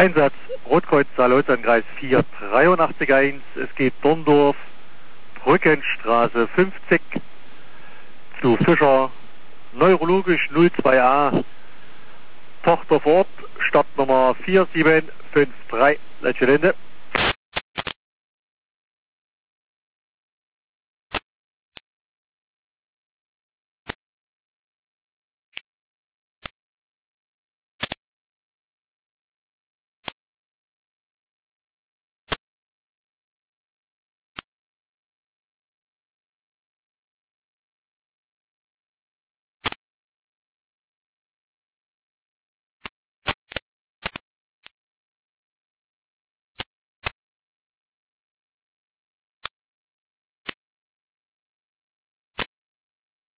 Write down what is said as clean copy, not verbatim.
Einsatz Rotkreuz Saarlouis, Kreis 4881. Es geht Dorndorf, Brückenstraße 50 zu Fischer, neurologisch 02a, Tochter vor Ort, Startnummer 4753. Letzte Ende.